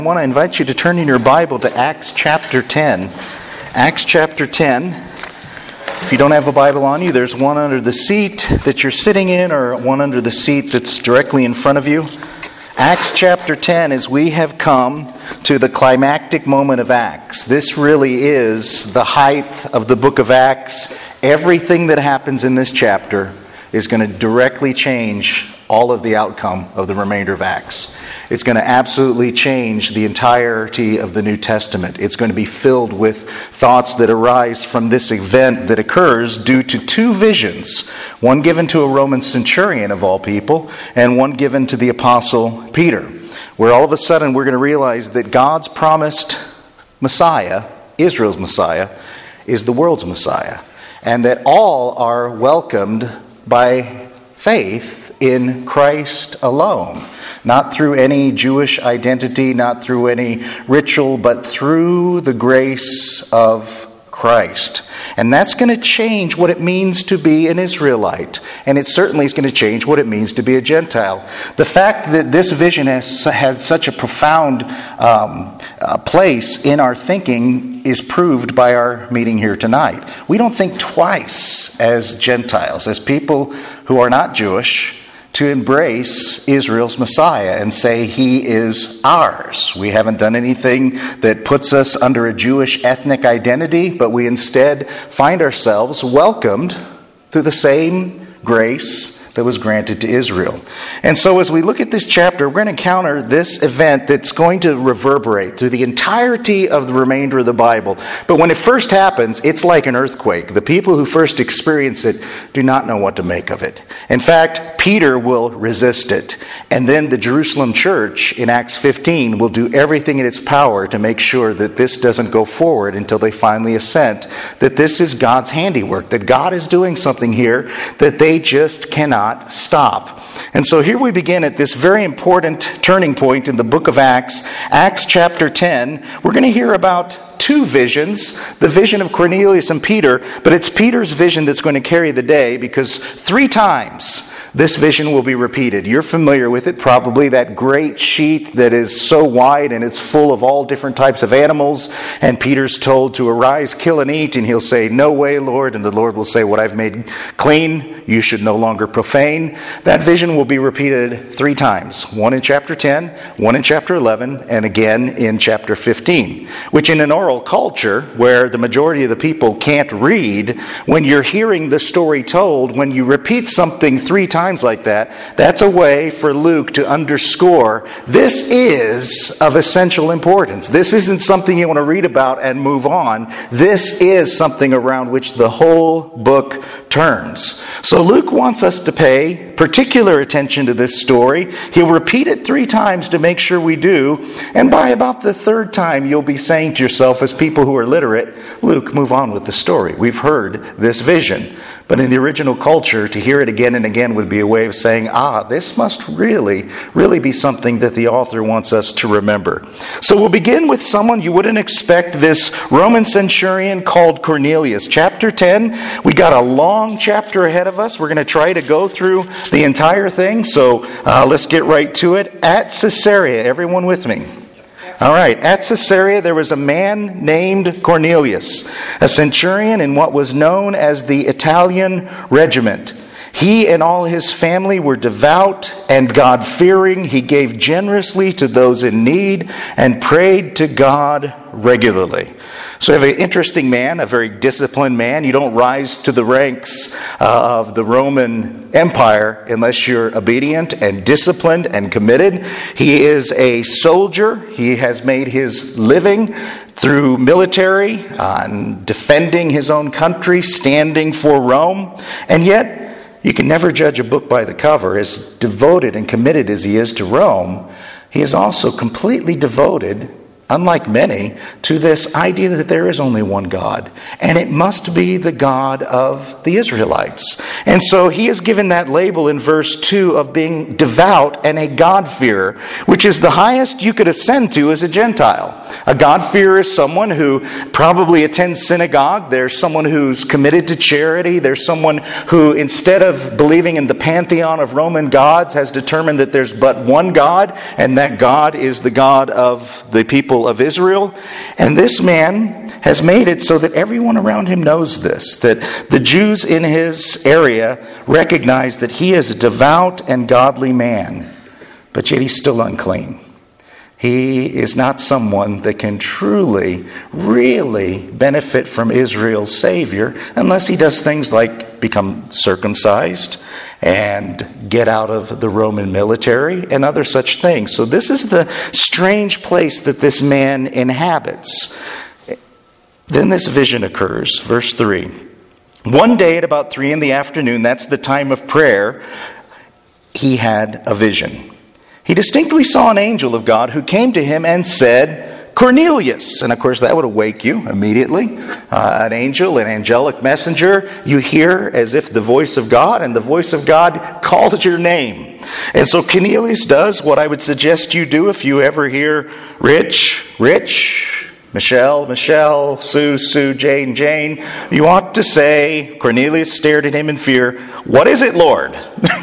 I want to invite you to turn in your Bible to Acts chapter 10. Acts chapter 10. If you don't have a Bible on you, there's one under the seat that you're sitting in or one under the seat that's directly in front of you. Acts chapter 10, as we have come to the climactic moment of Acts. This really is the height of the book of Acts. Everything that happens in this chapter is going to directly change all of the outcome of the remainder of Acts. It's going to absolutely change the entirety of the New Testament. It's going to be filled with thoughts that arise from this event that occurs due to two visions. One given to a Roman centurion of all people, and one given to the Apostle Peter. Where all of a sudden we're going to realize that God's promised Messiah, Israel's Messiah, is the world's Messiah. And that all are welcomed by faith in Christ alone. Not through any Jewish identity, not through any ritual, but through the grace of Christ. And that's going to change what it means to be an Israelite. And it certainly is going to change what it means to be a Gentile. The fact that this vision has such a profound place in our thinking is proved by our meeting here tonight. We don't think twice as Gentiles, as people who are not Jewish, to embrace Israel's Messiah and say he is ours. We haven't done anything that puts us under a Jewish ethnic identity, but we instead find ourselves welcomed through the same grace that was granted to Israel. And so as we look at this chapter, we're going to encounter this event that's going to reverberate through the entirety of the remainder of the Bible. But when it first happens, it's like an earthquake. The people who first experience it do not know what to make of it. In fact, Peter will resist it. And then the Jerusalem church in Acts 15 will do everything in its power to make sure that this doesn't go forward until they finally assent that this is God's handiwork, that God is doing something here that they just cannot stop. And so here we begin at this very important turning point in the book of Acts, Acts chapter 10. We're going to hear about two visions, the vision of Cornelius and Peter, but it's Peter's vision that's going to carry the day because 3 times this vision will be repeated. You're familiar with it, probably, that great sheet that is so wide and it's full of all different types of animals. And Peter's told to arise, kill and eat. And he'll say, no way, Lord. And the Lord will say, what I've made clean, you should no longer profane. That vision will be repeated 3 times. One in chapter 10, one in chapter 11, and again in chapter 15. Which in an oral culture, where the majority of the people can't read, when you're hearing the story told, when you repeat something 3 times like that, that's a way for Luke to underscore this is of essential importance. This isn't something you want to read about and move on. This is something around which the whole book turns. So Luke wants us to pay particular attention to this story. He'll repeat it 3 times to make sure we do. And by about the 3rd time, you'll be saying to yourself, as people who are literate, Luke, move on with the story. We've heard this vision. But in the original culture, to hear it again and again would be a way of saying, this must really be something that the author wants us to remember. So we'll begin with someone you wouldn't expect, this Roman centurion called Cornelius. Chapter 10, we got a long chapter ahead of us. We're going to try to go through the entire thing. So let's get right to it. At Caesarea, everyone with me? All right, at Caesarea there was a man named Cornelius, a centurion in what was known as the Italian regiment. He and all his family were devout and God-fearing. He gave generously to those in need and prayed to God regularly. So we have an interesting man, a very disciplined man. You don't rise to the ranks of the Roman Empire unless you're obedient and disciplined and committed. He is a soldier. He has made his living through military, defending his own country, standing for Rome. And yet, you can never judge a book by the cover. As devoted and committed as he is to Rome, he is also completely devoted unlike many, to this idea that there is only one God, and it must be the God of the Israelites. And so he is given that label in verse 2 of being devout and a God-fearer, which is the highest you could ascend to as a Gentile. A God-fearer is someone who probably attends synagogue. There's someone who's committed to charity. There's someone who, instead of believing in the pantheon of Roman gods, has determined that there's but one God, and that God is the God of the people of Israel. And this man has made it so that everyone around him knows this, that the Jews in his area recognize that he is a devout and godly man, but yet he's still unclean. He is not someone that can truly, really benefit from Israel's Savior unless he does things like become circumcised and get out of the Roman military and other such things. So this is the strange place that this man inhabits. Then this vision occurs. Verse 3. One day at about 3 p.m, that's the time of prayer, he had a vision. He distinctly saw an angel of God who came to him and said, "Cornelius." And of course that would awake you immediately. An angel, an angelic messenger, you hear as if the voice of God, and the voice of God called your name. And so Cornelius does what I would suggest you do if you ever hear Rich, Michelle, Sue, Jane. You ought to say, Cornelius stared at him in fear, "What is it, Lord?"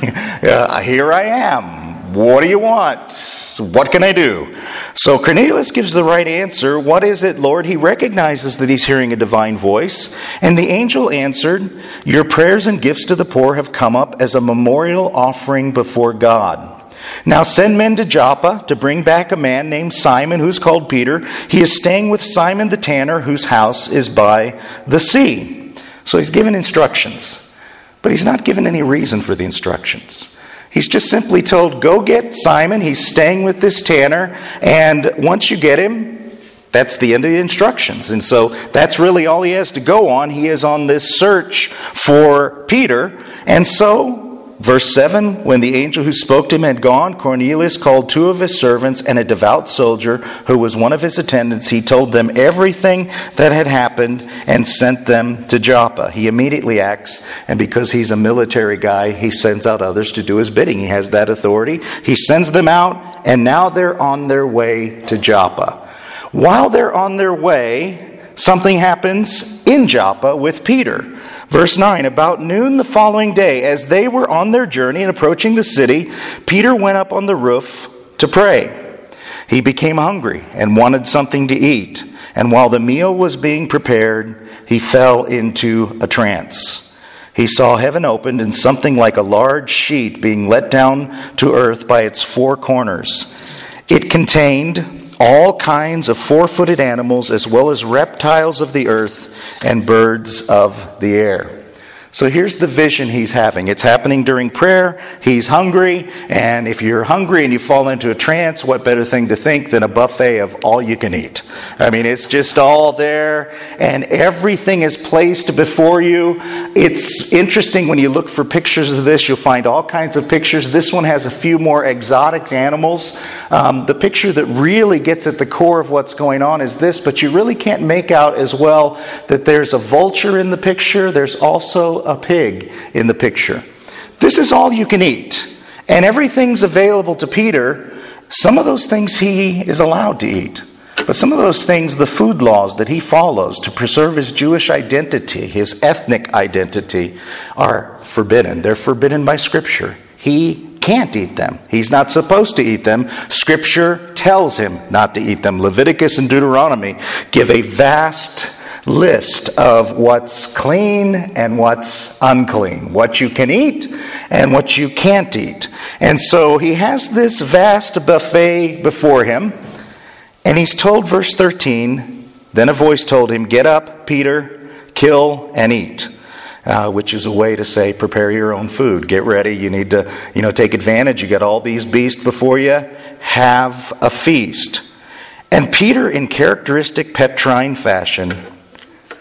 Here I am. What do you want? What can I do? So Cornelius gives the right answer. What is it, Lord? He recognizes that he's hearing a divine voice. And the angel answered, "Your prayers and gifts to the poor have come up as a memorial offering before God. Now send men to Joppa to bring back a man named Simon, who's called Peter. He is staying with Simon the tanner, whose house is by the sea." So he's given instructions, but he's not given any reason for the instructions. He's just simply told, go get Simon. He's staying with this tanner. And once you get him, that's the end of the instructions. And so that's really all he has to go on. He is on this search for Peter. And so, verse 7, when the angel who spoke to him had gone, Cornelius called 2 of his servants and a devout soldier who was one of his attendants. He told them everything that had happened and sent them to Joppa. He immediately acts, and because he's a military guy, he sends out others to do his bidding. He has that authority. He sends them out, and now they're on their way to Joppa. While they're on their way, something happens in Joppa with Peter. Verse 9, about noon the following day, as they were on their journey and approaching the city, Peter went up on the roof to pray. He became hungry and wanted something to eat. And while the meal was being prepared, he fell into a trance. He saw heaven opened and something like a large sheet being let down to earth by its 4 corners. It contained all kinds of 4-footed animals, as well as reptiles of the earth and birds of the air. So here's the vision he's having. It's happening during prayer. He's hungry. And if you're hungry and you fall into a trance, what better thing to think than a buffet of all you can eat? I mean, it's just all there and everything is placed before you. It's interesting when you look for pictures of this, you'll find all kinds of pictures. This one has a few more exotic animals. The picture that really gets at the core of what's going on is this, but you really can't make out as well that there's a vulture in the picture. There's also a pig in the picture. This is all you can eat. And everything's available to Peter. Some of those things he is allowed to eat. But some of those things, the food laws that he follows to preserve his Jewish identity, his ethnic identity, are forbidden. They're forbidden by Scripture. He can't eat them. He's not supposed to eat them. Scripture tells him not to eat them. Leviticus and Deuteronomy give a vast list of what's clean and what's unclean, what you can eat and what you can't eat. And so he has this vast buffet before him, and he's told, verse 13, then a voice told him, "Get up, Peter, kill and eat," which is a way to say, prepare your own food. Get ready. You need to, take advantage. You got all these beasts before you. Have a feast. And Peter, in characteristic Petrine fashion,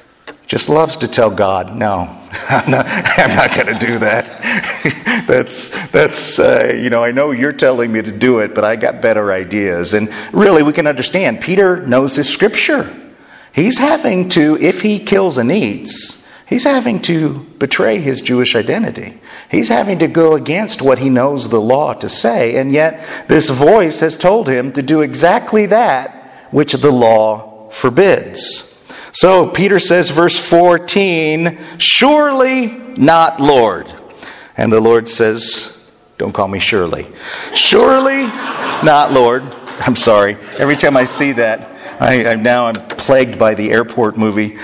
just loves to tell God, no, I'm not going to do that. That's I know you're telling me to do it, but I got better ideas. And really, we can understand, Peter knows his Scripture. He's having to, if he kills and eats, he's having to betray his Jewish identity. He's having to go against what he knows the law to say, and yet this voice has told him to do exactly that which the law forbids. So Peter says, verse 14, "Surely not, Lord." And the Lord says, don't call me Shirley. "Surely not, Lord." I'm sorry. Every time I see that, I'm plagued by the airport movie.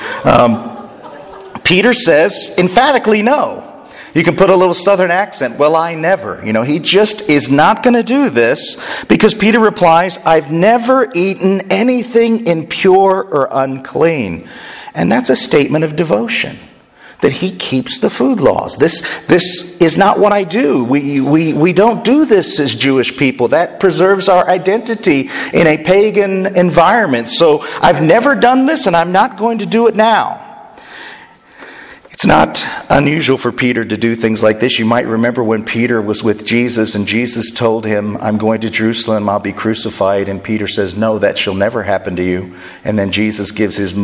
Peter says emphatically no. You can put a little southern accent. "Well, I never." He just is not going to do this because Peter replies, "I've never eaten anything impure or unclean." And that's a statement of devotion, that he keeps the food laws. This is not what I do. We don't do this as Jewish people. That preserves our identity in a pagan environment. So I've never done this and I'm not going to do it now. It's not unusual for Peter to do things like this. You might remember when Peter was with Jesus and Jesus told him, "I'm going to Jerusalem, I'll be crucified." And Peter says, "No, that shall never happen to you." And then Jesus gives his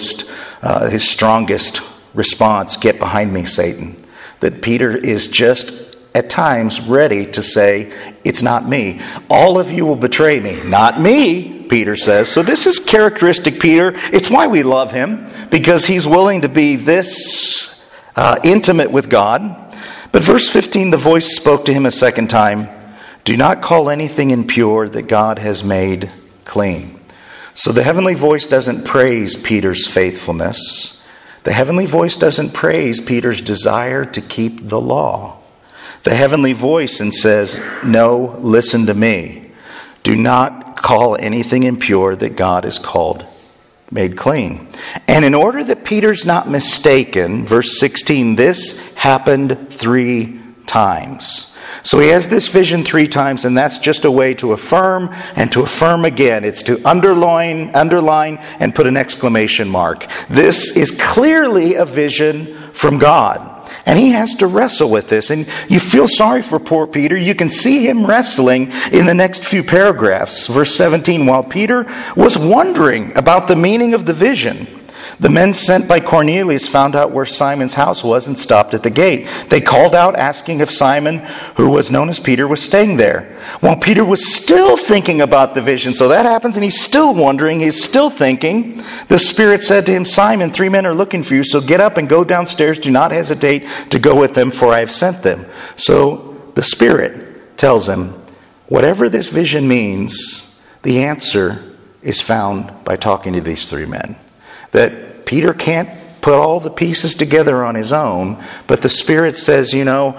strongest response, "Get behind me, Satan." That Peter is just at times ready to say, "It's not me. All of you will betray me." "Not me," Peter says. So this is characteristic Peter. It's why we love him, because he's willing to be this intimate with God. But verse 15, the voice spoke to him a second time, "Do not call anything impure that God has made clean." So the heavenly voice doesn't praise Peter's faithfulness. The heavenly voice doesn't praise Peter's desire to keep the law. The heavenly voice and says, "No, listen to me. Do not call anything impure that God has made clean." And in order that Peter's not mistaken, verse 16, this happened 3 times. So he has this vision 3 times, and that's just a way to affirm and to affirm again. It's to underline, and put an exclamation mark. This is clearly a vision from God. And he has to wrestle with this. And you feel sorry for poor Peter. You can see him wrestling in the next few paragraphs. Verse 17, "While Peter was wondering about the meaning of the vision, the men sent by Cornelius found out where Simon's house was and stopped at the gate. They called out, asking if Simon, who was known as Peter, was staying there. While Peter was still thinking about the vision," so that happens and he's still wondering, he's still thinking, "the Spirit said to him, 'Simon, 3 men are looking for you, so get up and go downstairs. Do not hesitate to go with them, for I have sent them.'" So the Spirit tells him, whatever this vision means, the answer is found by talking to these 3 men. That Peter can't put all the pieces together on his own, but the Spirit says,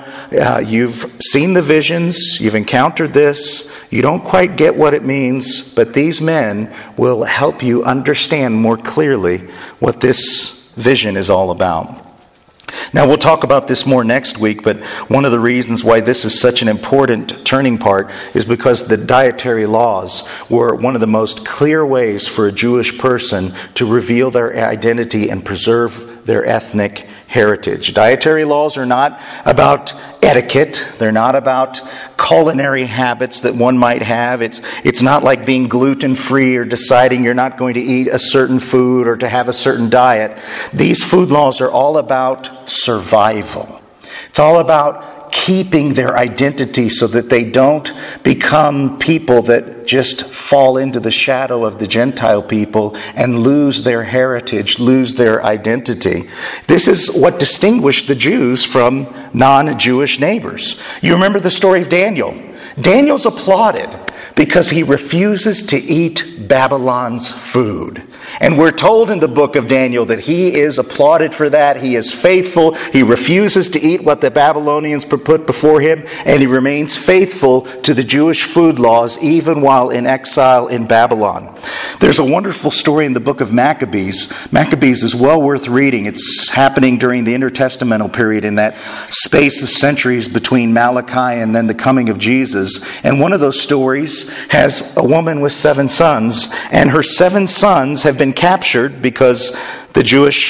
you've seen the visions, you've encountered this, you don't quite get what it means, but these men will help you understand more clearly what this vision is all about. Now, we'll talk about this more next week, but one of the reasons why this is such an important turning part is because the dietary laws were one of the most clear ways for a Jewish person to reveal their identity and preserve their ethnic heritage. Dietary laws are not about etiquette. They're not about culinary habits that one might have. It's not like being gluten-free or deciding you're not going to eat a certain food or to have a certain diet. These food laws are all about survival. It's all about keeping their identity so that they don't become people that just fall into the shadow of the Gentile people and lose their heritage, lose their identity. This is what distinguished the Jews from non-Jewish neighbors. You remember the story of Daniel. Daniel's applauded because he refuses to eat Babylon's food. And we're told in the book of Daniel that he is applauded for that. He is faithful. He refuses to eat what the Babylonians put before him, and he remains faithful to the Jewish food laws even while in exile in Babylon. There's a wonderful story in the book of Maccabees. Maccabees is well worth reading. It's happening during the intertestamental period, in that space of centuries between Malachi and then the coming of Jesus. And one of those stories has a woman with 7 sons, and her 7 sons have been captured because the Jewish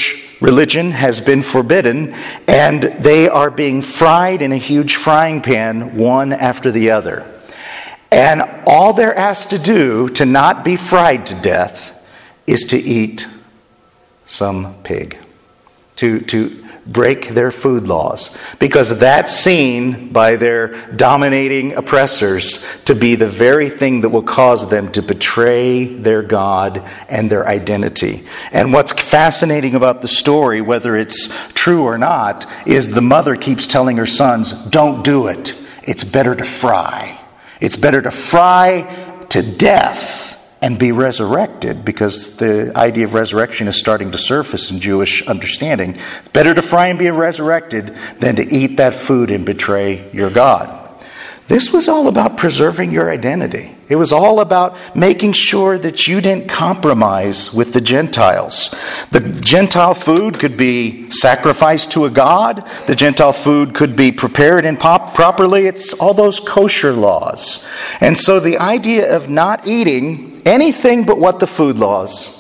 religion has been forbidden, and they are being fried in a huge frying pan, one after the other. And all they're asked to do to not be fried to death is to eat some pig, to break their food laws, because that's seen by their dominating oppressors to be the very thing that will cause them to betray their God and their identity. And what's fascinating about the story, whether it's true or not, is the mother keeps telling her sons, don't do it. It's better to fry. It's better to fry to death and be resurrected, because the idea of resurrection is starting to surface in Jewish understanding. It's better to fry and be resurrected than to eat that food and betray your God. This was all about preserving your identity. It was all about making sure that you didn't compromise with the Gentiles. The Gentile food could be sacrificed to a god. The Gentile food could be prepared and properly. It's all those kosher laws. And so the idea of not eating anything but what the food laws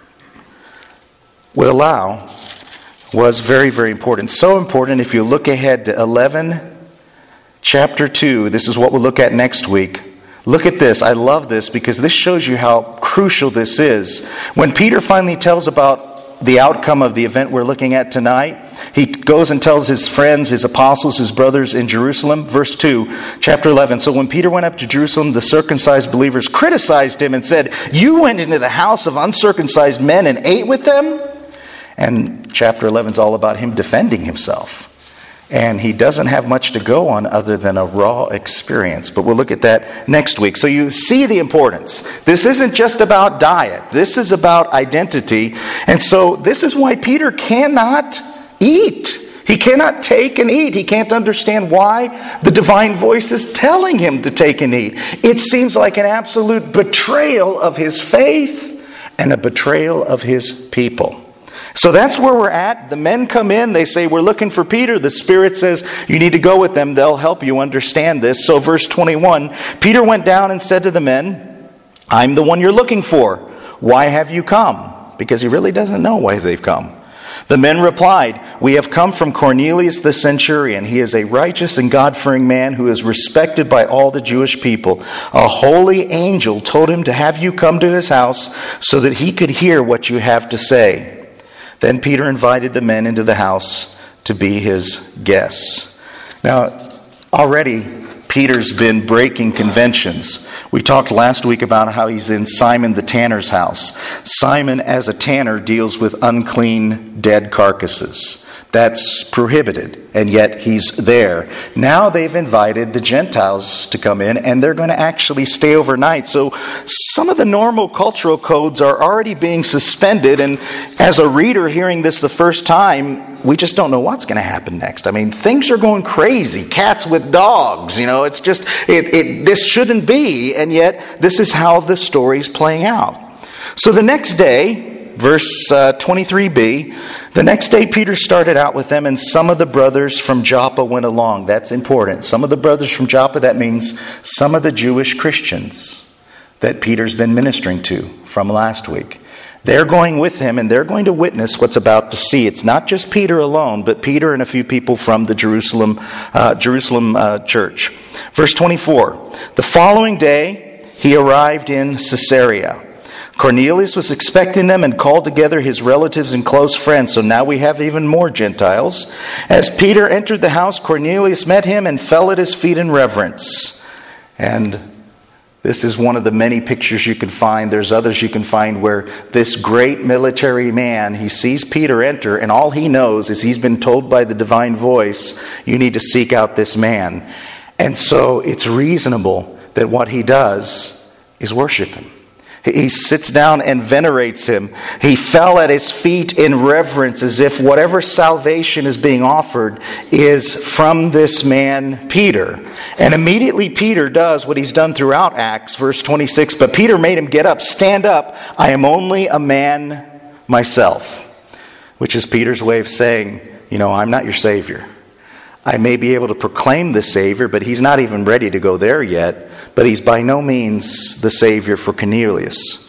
would allow was very, very important. So important, if you look ahead to 11, chapter 2, this is what we'll look at next week. Look at this. I love this because this shows you how crucial this is. When Peter finally tells about the outcome of the event we're looking at tonight, he goes and tells his friends, his apostles, his brothers in Jerusalem. Verse 2, chapter 11. So when Peter went up to Jerusalem, the circumcised believers criticized him and said, you went into the house of uncircumcised men and ate with them? And chapter 11 is all about him defending himself. And he doesn't have much to go on other than a raw experience. But we'll look at that next week. So you see the importance. This isn't just about diet. This is about identity. And so this is why Peter cannot eat. He cannot take and eat. He can't understand why the divine voice is telling him to take and eat. It seems like an absolute betrayal of his faith and a betrayal of his people. So that's where we're at. The men come in. They say, we're looking for Peter. The Spirit says, you need to go with them. They'll help you understand this. So verse 21, Peter went down and said to the men, I'm the one you're looking for. Why have you come? Because he really doesn't know why they've come. The men replied, we have come from Cornelius the centurion. He is a righteous and God-fearing man who is respected by all the Jewish people. A holy angel told him to have you come to his house so that he could hear what you have to say. Then Peter invited the men into the house to be his guests. Now, already Peter's been breaking conventions. We talked last week about how he's in Simon the tanner's house. Simon, as a tanner, deals with unclean, dead carcasses. That's prohibited, and yet he's there. Now they've invited the Gentiles to come in, and they're going to actually stay overnight. So some of the normal cultural codes are already being suspended, and as a reader hearing this the first time, we just don't know what's going to happen next. I mean, things are going crazy. Cats with dogs, it's just, this shouldn't be, and yet this is how the story's playing out. So the next day, verse 23b, the next day Peter started out with them, and some of the brothers from Joppa went along. That's important. Some of the brothers from Joppa, that means some of the Jewish Christians that Peter's been ministering to from last week. They're going with him, and they're going to witness what's about to see. It's not just Peter alone, but Peter and a few people from the Jerusalem church. Verse 24, the following day he arrived in Caesarea. Cornelius was expecting them and called together his relatives and close friends. So now we have even more Gentiles. As Peter entered the house, Cornelius met him and fell at his feet in reverence. And this is one of the many pictures you can find. There's others you can find where this great military man, he sees Peter enter, and all he knows is he's been told by the divine voice, you need to seek out this man. And so it's reasonable that what he does is worship him. He sits down and venerates him. He fell at his feet in reverence, as if whatever salvation is being offered is from this man, Peter. And immediately Peter does what he's done throughout Acts, verse 26. But Peter made him get up, stand up. I am only a man myself. Which is Peter's way of saying, I'm not your Savior. I may be able to proclaim the Savior, but he's not even ready to go there yet. But he's by no means the Savior for Cornelius.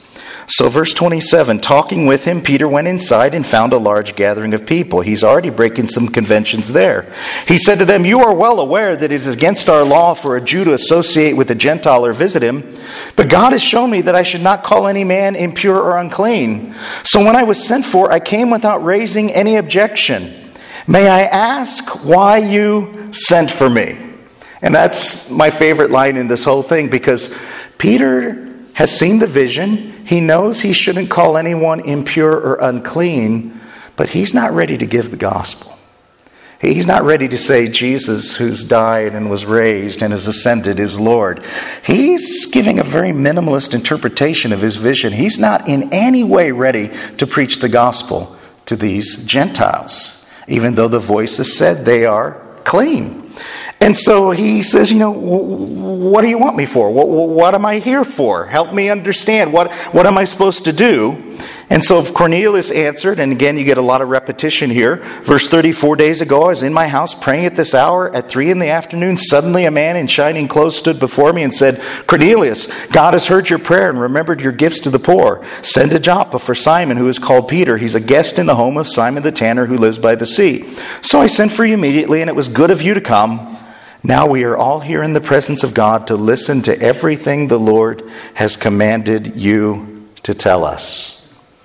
So verse 27, talking with him, Peter went inside and found a large gathering of people. He's already breaking some conventions there. He said to them, "You are well aware that it is against our law for a Jew to associate with a Gentile or visit him. But God has shown me that I should not call any man impure or unclean. So when I was sent for, I came without raising any objection. May I ask why you sent for me?" And that's my favorite line in this whole thing, because Peter has seen the vision. He knows he shouldn't call anyone impure or unclean, but he's not ready to give the gospel. He's not ready to say Jesus, who's died and was raised and has ascended, is Lord. He's giving a very minimalist interpretation of his vision. He's not in any way ready to preach the gospel to these Gentiles, even though the voices said they are clean. And so he says, what do you want me for? What am I here for? Help me understand. What am I supposed to do? And so Cornelius answered, and again you get a lot of repetition here. Verse 30, 4 days ago I was in my house praying at this hour at 3 p.m. Suddenly a man in shining clothes stood before me and said, "Cornelius, God has heard your prayer and remembered your gifts to the poor. Send to Joppa for Simon, who is called Peter. He's a guest in the home of Simon the tanner who lives by the sea." So I sent for you immediately, and it was good of you to come. Now we are all here in the presence of God to listen to everything the Lord has commanded you to tell us.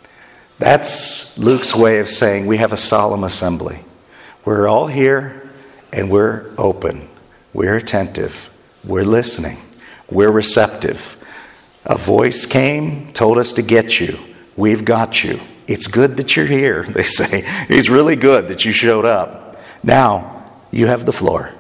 That's Luke's way of saying we have a solemn assembly. We're all here and we're open. We're attentive. We're listening. We're receptive. A voice came, told us to get you. We've got you. It's good that you're here, they say. It's really good that you showed up. Now, you have the floor.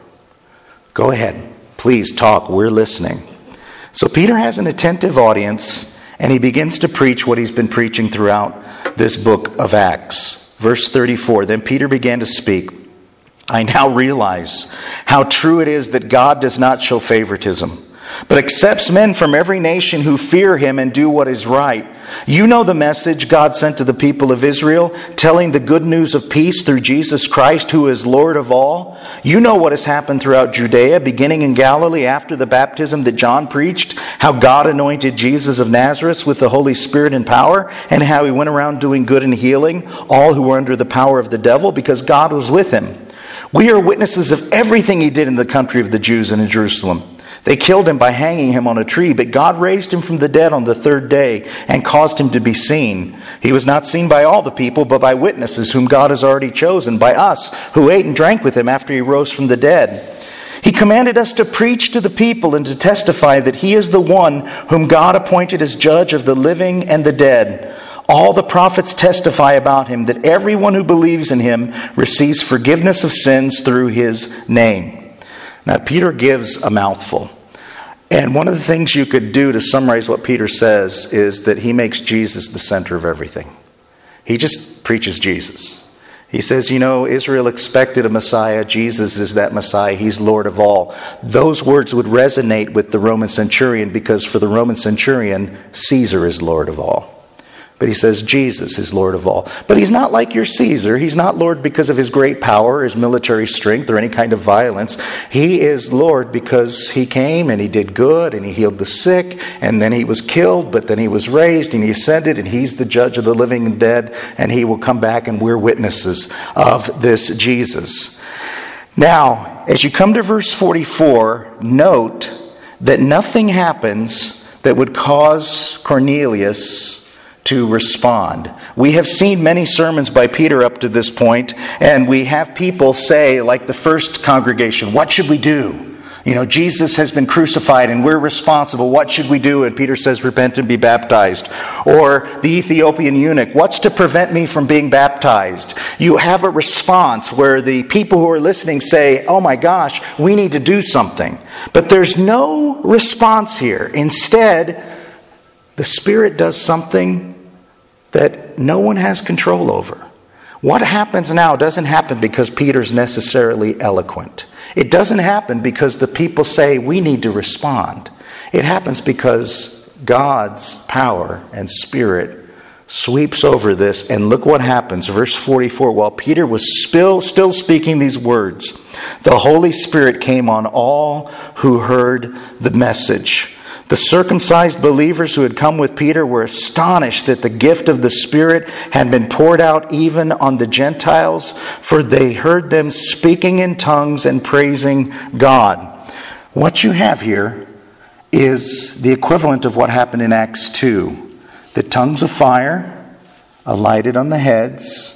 Go ahead. Please talk. We're listening. So Peter has an attentive audience, and he begins to preach what he's been preaching throughout this book of Acts. Verse 34, then Peter began to speak. "I now realize how true it is that God does not show favoritism, but accepts men from every nation who fear him and do what is right. You know the message God sent to the people of Israel, telling the good news of peace through Jesus Christ, who is Lord of all. You know what has happened throughout Judea, beginning in Galilee after the baptism that John preached, how God anointed Jesus of Nazareth with the Holy Spirit and power, and how he went around doing good and healing all who were under the power of the devil, because God was with him. We are witnesses of everything he did in the country of the Jews and in Jerusalem. They killed him by hanging him on a tree, but God raised him from the dead on the third day and caused him to be seen. He was not seen by all the people, but by witnesses whom God has already chosen, by us who ate and drank with him after he rose from the dead. He commanded us to preach to the people and to testify that he is the one whom God appointed as judge of the living and the dead. All the prophets testify about him, that everyone who believes in him receives forgiveness of sins through his name." Now, Peter gives a mouthful. And one of the things you could do to summarize what Peter says is that he makes Jesus the center of everything. He just preaches Jesus. He says, Israel expected a Messiah. Jesus is that Messiah. He's Lord of all. Those words would resonate with the Roman centurion, because for the Roman centurion, Caesar is Lord of all. But he says Jesus is Lord of all. But he's not like your Caesar. He's not Lord because of his great power, his military strength, or any kind of violence. He is Lord because he came and he did good and he healed the sick, and then he was killed, but then he was raised and he ascended, and he's the judge of the living and dead, and he will come back, and we're witnesses of this Jesus. Now, as you come to verse 44, note that nothing happens that would cause Cornelius to respond. We have seen many sermons by Peter up to this point, and we have people say, like the first congregation, "What should we do? Jesus has been crucified and we're responsible. What should we do?" And Peter says, "Repent and be baptized." Or the Ethiopian eunuch, "What's to prevent me from being baptized?" You have a response where the people who are listening say, "Oh my gosh, we need to do something." But there's no response here. Instead, the Spirit does something that no one has control over. What happens now doesn't happen because Peter's necessarily eloquent. It doesn't happen because the people say we need to respond. It happens because God's power and Spirit sweeps over this, and look what happens. Verse 44, while Peter was still speaking these words, the Holy Spirit came on all who heard the message. The circumcised believers who had come with Peter were astonished that the gift of the Spirit had been poured out even on the Gentiles, for they heard them speaking in tongues and praising God. What you have here is the equivalent of what happened in Acts 2. The tongues of fire alighted on the heads.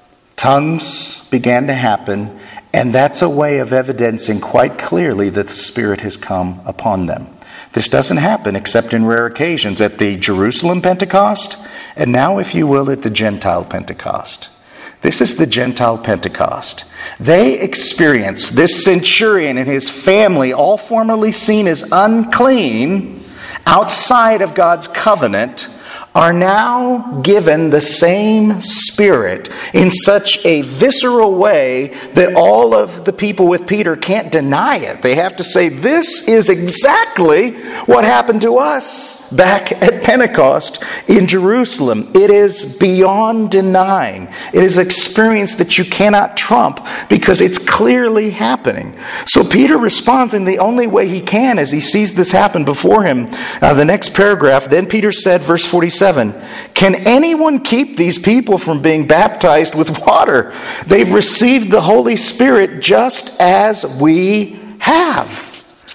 Tongues began to happen, and that's a way of evidencing quite clearly that the Spirit has come upon them. This doesn't happen except in rare occasions at the Jerusalem Pentecost, and now, if you will, at the Gentile Pentecost. This is the Gentile Pentecost. They experience this centurion and his family, all formerly seen as unclean, outside of God's covenant, are now given the same Spirit in such a visceral way that all of the people with Peter can't deny it. They have to say, this is exactly what happened to us back at Pentecost in Jerusalem. It is beyond denying. It is an experience that you cannot trump because it's clearly happening. So Peter responds in the only way he can as he sees this happen before him. The next paragraph, then Peter said, verse 47, can anyone keep these people from being baptized with water? They've received the Holy Spirit just as we have.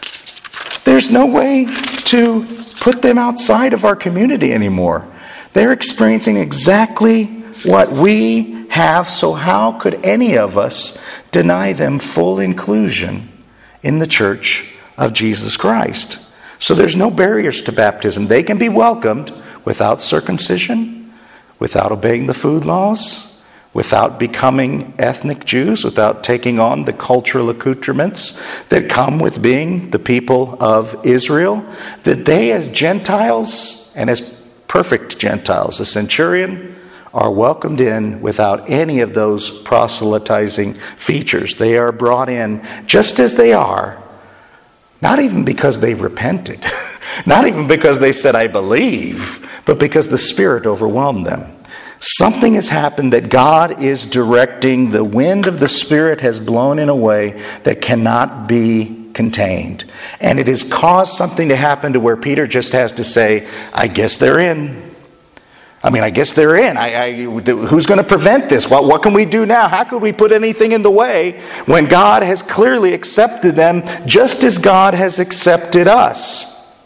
There's no way to put them outside of our community anymore. They're experiencing exactly what we have, so how could any of us deny them full inclusion in the church of Jesus Christ? So there's no barriers to baptism. They can be welcomed without circumcision, without obeying the food laws, without becoming ethnic Jews, without taking on the cultural accoutrements that come with being the people of Israel, that they as Gentiles and as perfect Gentiles, the centurion, are welcomed in without any of those proselytizing features. They are brought in just as they are, not even because they repented, not even because they said, I believe, but because the Spirit overwhelmed them. Something has happened that God is directing. The wind of the Spirit has blown in a way that cannot be contained. And it has caused something to happen to where Peter just has to say, I guess they're in. I guess they're in. Who's going to prevent this? What can we do now? How could we put anything in the way when God has clearly accepted them just as God has accepted us?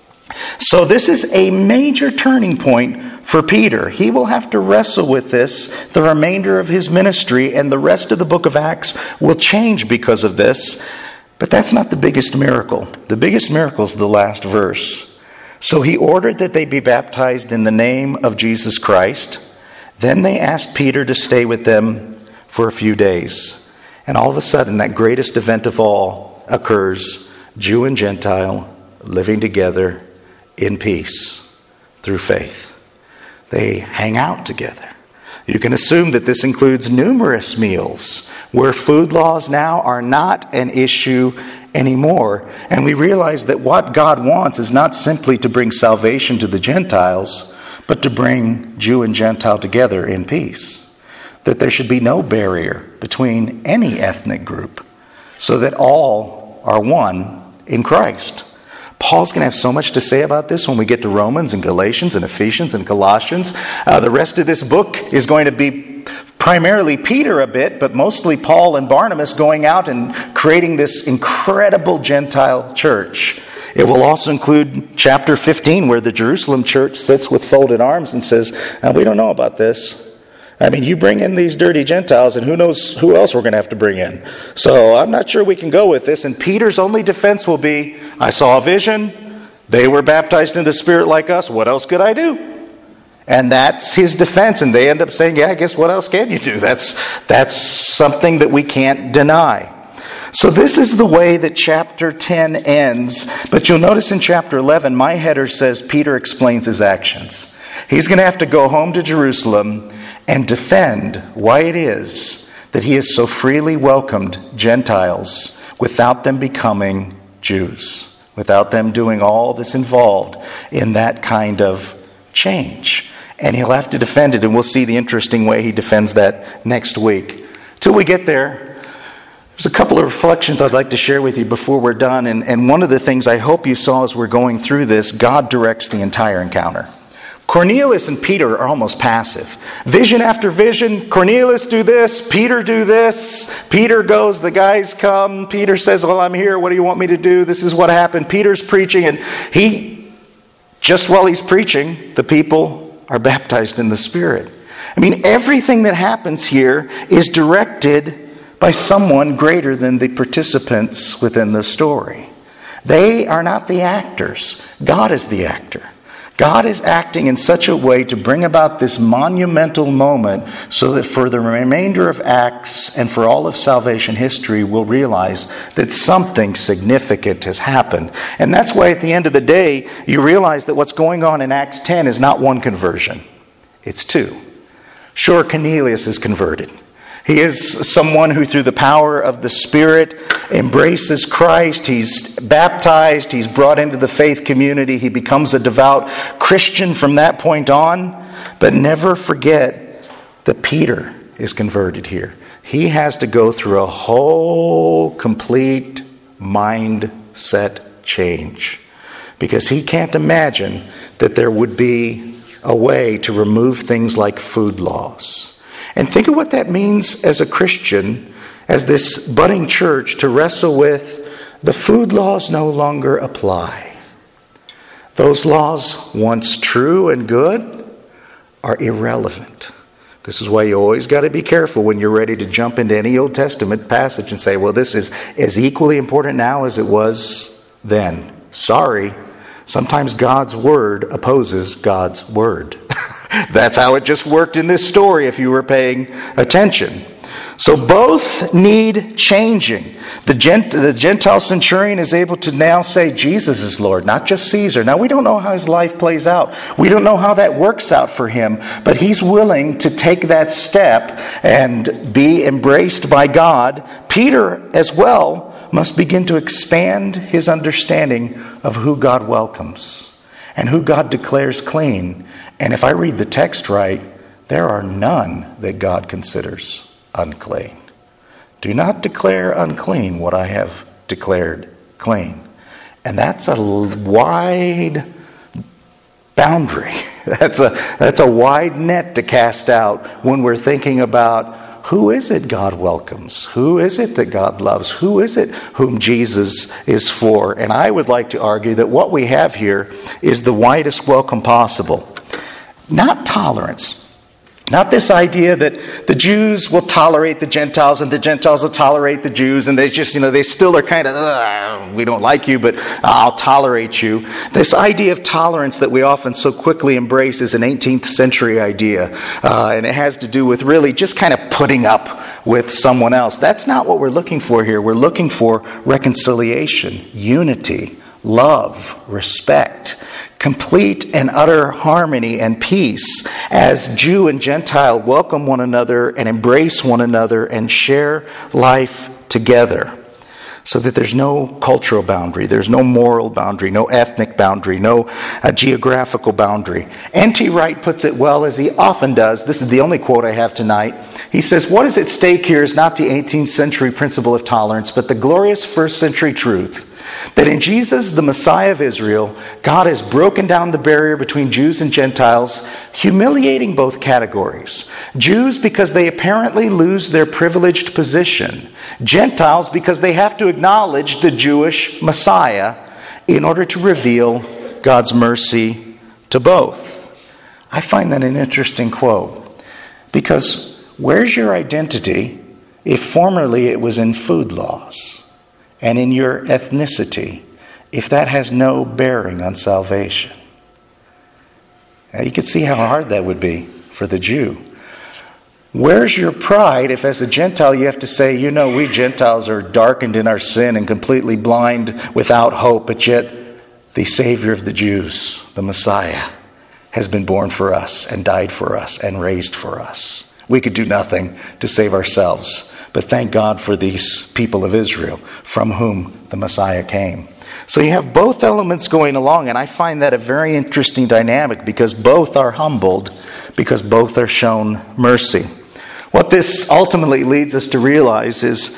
So this is a major turning point for Peter. He will have to wrestle with this the remainder of his ministry, and the rest of the book of Acts will change because of this. But that's not the biggest miracle. The biggest miracle is the last verse. So he ordered that they be baptized in the name of Jesus Christ. Then they asked Peter to stay with them for a few days. And all of a sudden, that greatest event of all occurs. Jew and Gentile living together in peace through faith. They hang out together. You can assume that this includes numerous meals where food laws now are not an issue anymore. And we realize that what God wants is not simply to bring salvation to the Gentiles, but to bring Jew and Gentile together in peace. That there should be no barrier between any ethnic group, so that all are one in Christ. Paul's going to have so much to say about this when we get to Romans and Galatians and Ephesians and Colossians. The rest of this book is going to be primarily Peter a bit, but mostly Paul and Barnabas going out and creating this incredible Gentile church. It will also include chapter 15, where the Jerusalem church sits with folded arms and says, we don't know about this. You bring in these dirty Gentiles, and who knows who else we're going to have to bring in. So I'm not sure we can go with this. And Peter's only defense will be, I saw a vision. They were baptized in the Spirit like us. What else could I do? And that's his defense. And they end up saying, I guess what else can you do? That's something that we can't deny. So this is the way that chapter 10 ends. But you'll notice in chapter 11, my header says Peter explains his actions. He's going to have to go home to Jerusalem and defend why it is that he has so freely welcomed Gentiles without them becoming Jews, without them doing all that's involved in that kind of change. And he'll have to defend it, and we'll see the interesting way he defends that next week. Till we get there, There's a couple of reflections I'd like to share with you before we're done. And one of the things I hope you saw as we're going through this, God directs the entire encounter. Cornelius and Peter are almost passive. Vision after vision. Cornelius, do this. Peter, do this. Peter goes. The guys come. Peter says, well, I'm here. What do you want me to do? This is what happened. Peter's preaching. And just while he's preaching, the people are baptized in the Spirit. I mean, everything that happens here is directed by someone greater than the participants within the story. They are not the actors. God is the actor. God is acting in such a way to bring about this monumental moment so that for the remainder of Acts and for all of salvation history, we'll realize that something significant has happened. And that's why at the end of the day, you realize that what's going on in Acts 10 is not one conversion. It's two. Sure, Cornelius is converted. He is someone who through the power of the Spirit embraces Christ. He's baptized. He's brought into the faith community. He becomes a devout Christian from that point on. But never forget that Peter is converted here. He has to go through a whole complete mindset change. Because he can't imagine that there would be a way to remove things like food laws. And think of what that means as a Christian, as this budding church, to wrestle with the food laws no longer apply. Those laws, once true and good, are irrelevant. This is why you always got to be careful when you're ready to jump into any Old Testament passage and say, well, this is as equally important now as it was then. Sorry, sometimes God's word opposes God's word. That's how it just worked in this story if you were paying attention. So both need changing. The Gentile centurion is able to now say Jesus is Lord, not just Caesar. Now we don't know how his life plays out. We don't know how that works out for him. But he's willing to take that step and be embraced by God. Peter as well must begin to expand his understanding of who God welcomes and who God declares clean. And if I read the text right, there are none that God considers unclean. Do not declare unclean what I have declared clean. And that's a wide boundary. That's a wide net to cast out when we're thinking about who is it God welcomes? Who is it that God loves? Who is it whom Jesus is for? And I would like to argue that what we have here is the widest welcome possible. Not tolerance. Not this idea that the Jews will tolerate the Gentiles and the Gentiles will tolerate the Jews and they just, they still are kind of, we don't like you, but I'll tolerate you. This idea of tolerance that we often so quickly embrace is an 18th century idea. And it has to do with really just kind of putting up with someone else. That's not what we're looking for here. We're looking for reconciliation, unity, love, respect, complete and utter harmony and peace as Jew and Gentile welcome one another and embrace one another and share life together. So that there's no cultural boundary, there's no moral boundary, no ethnic boundary, no geographical boundary. N.T. Wright puts it well, as he often does. This is the only quote I have tonight. He says, what is at stake here is not the 18th century principle of tolerance, but the glorious first century truth that in Jesus, the Messiah of Israel, God has broken down the barrier between Jews and Gentiles, humiliating both categories. Jews because they apparently lose their privileged position. Gentiles because they have to acknowledge the Jewish Messiah in order to reveal God's mercy to both. I find that an interesting quote. Because where's your identity if formerly it was in food laws? And in your ethnicity, if that has no bearing on salvation. Now you can see how hard that would be for the Jew. Where's your pride if as a Gentile you have to say, we Gentiles are darkened in our sin and completely blind without hope, but yet the Savior of the Jews, the Messiah, has been born for us and died for us and raised for us. We could do nothing to save ourselves. But thank God for these people of Israel from whom the Messiah came. So you have both elements going along, and I find that a very interesting dynamic because both are humbled, because both are shown mercy. What this ultimately leads us to realize is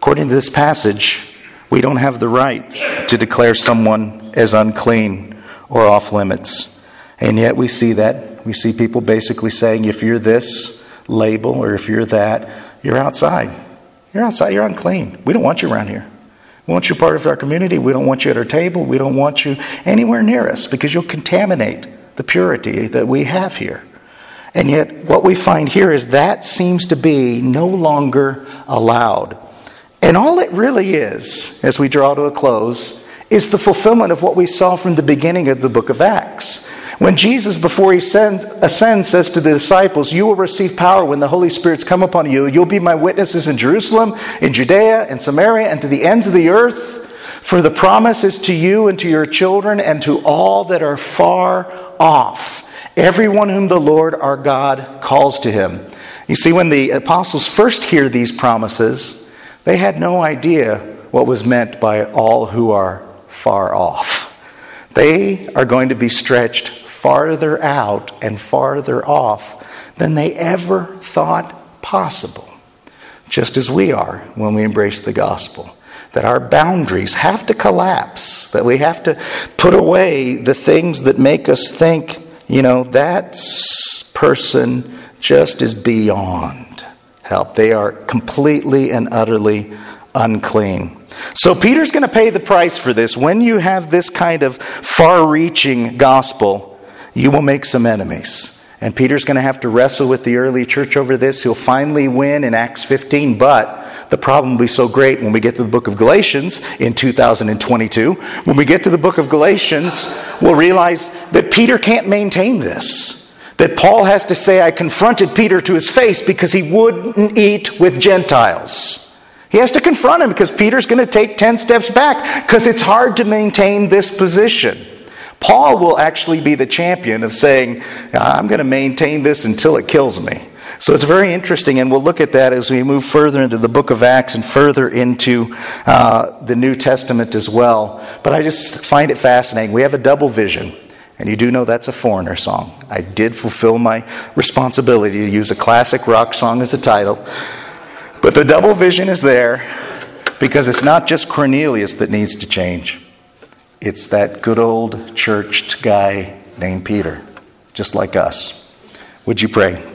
According to this passage, we don't have the right to declare someone as unclean or off limits. And yet we see that. We see people basically saying, if you're this label or if you're that, you're outside. You're outside, you're unclean. We don't want you around here. We want you part of our community. We don't want you at our table. We don't want you anywhere near us because you'll contaminate the purity that we have here. And yet what we find here is that seems to be no longer allowed. And all it really is, as we draw to a close, is the fulfillment of what we saw from the beginning of the book of Acts. When Jesus, before he ascends, says to the disciples, you will receive power when the Holy Spirit's come upon you. You'll be my witnesses in Jerusalem, in Judea, and Samaria, and to the ends of the earth. For the promise is to you and to your children and to all that are far off, everyone whom the Lord our God calls to him. You see, when the apostles first hear these promises, they had no idea what was meant by all who are far off. They are going to be stretched farther out and farther off than they ever thought possible. Just as we are when we embrace the gospel. That our boundaries have to collapse. That we have to put away the things that make us think, that person just is beyond help. They are completely and utterly unclean. So Peter's going to pay the price for this. When you have this kind of far-reaching gospel, you will make some enemies. And Peter's going to have to wrestle with the early church over this. He'll finally win in Acts 15, but the problem will be so great when we get to the book of Galatians in 2022. When we get to the book of Galatians, we'll realize that Peter can't maintain this. That Paul has to say, I confronted Peter to his face because he wouldn't eat with Gentiles. He has to confront him because Peter's going to take 10 steps back because it's hard to maintain this position. Paul will actually be the champion of saying, I'm going to maintain this until it kills me. So it's very interesting, and we'll look at that as we move further into the book of Acts and further into the New Testament as well. But I just find it fascinating. We have a double vision, and you do know that's a Foreigner song. I did fulfill my responsibility to use a classic rock song as a title. But the double vision is there because it's not just Cornelius that needs to change. It's that good old churched guy named Peter, just like us. Would you pray?